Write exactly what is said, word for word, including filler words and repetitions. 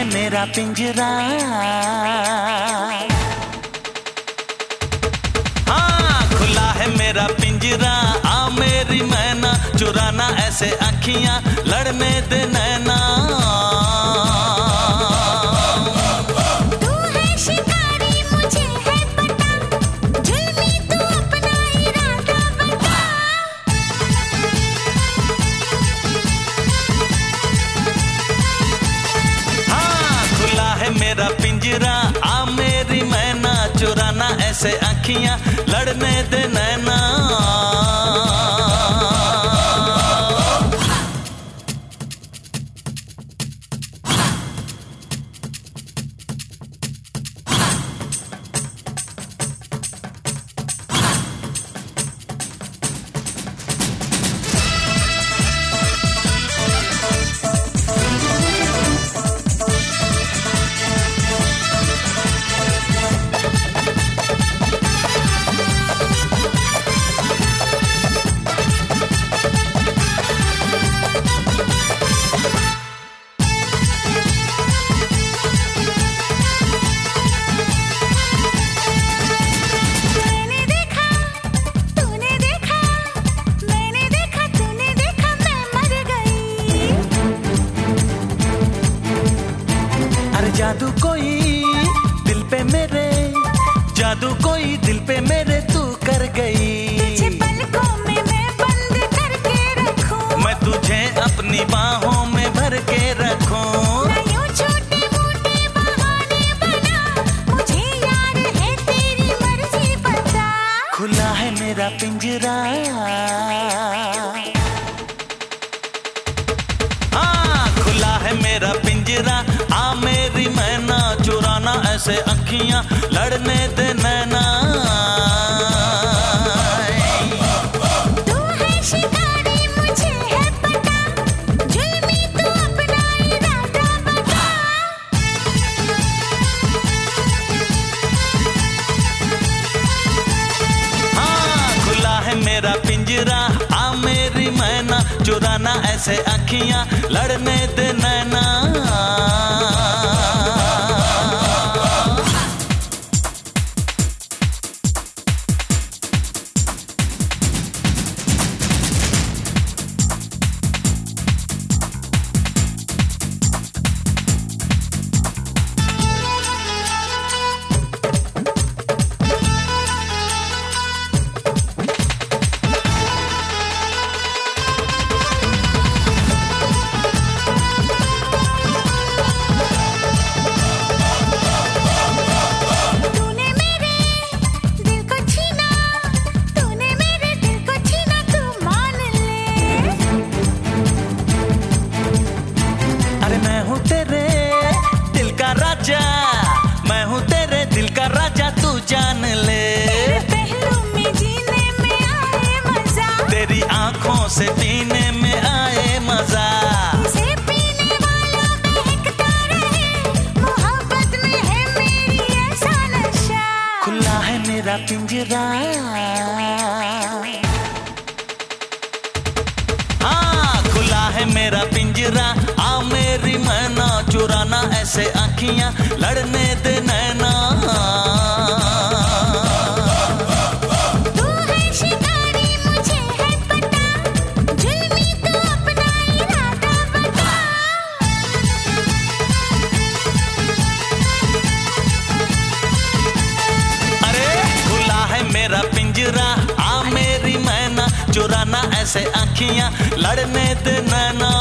है मेरा पिंजरा, हाँ खुला है मेरा पिंजरा। आ मेरी मैना चुराना ऐसे आँखियाँ लड़ने दे नैना। मेरा पिंजरा आ मेरी मैना चुराना ऐसे आँखियाँ लड़ने दे नैना। जादू कोई दिल पे मेरे, जादू कोई दिल पे मेरे तू कर गई। तुझे पलकों में मैं बंद करके रखूं, मैं तुझे अपनी बाहों में भर के रखूं। ना यूं छोटे मोटे बहाने बना, मुझे यार है तेरी मर्जी पता। खुला है मेरा पिंजरा, हाँ खुला है मेरा पिंजरा। आ मेरी मैना चुराना ऐसे आँखियाँ लड़ने दे नैना। तू है शिकारी मुझे है पता, जुल्मी तू अपना इरादा बता। हाँ खुला है मेरा पिंजरा। आ मेरी मैना चुराना ऐसे आँखियाँ लड़ने दे नैना। मैं हूँ तेरे दिल का राजा तू जान ले। तेरे पहलू में जीने में आए मजा, तेरी आँखों से पीने में आए मजा। इसे पीने वाला बहकता रहे, मोहब्बत में है मेरी ऐसा नशा। खुला है मेरा पिंजरा, हाँ खुला है मेरा पिंजरा। आ मेरी मैना चुराना ऐसे आँखियाँ लड़ने दे नैना। तू है शिकारी मुझे है पता, जुल्मी तू अपना इरादा बता। अरे खुला है मेरा पिंजरा। आ मेरी मैना चुराना ऐसे आँखियाँ लड़ने दे नैना।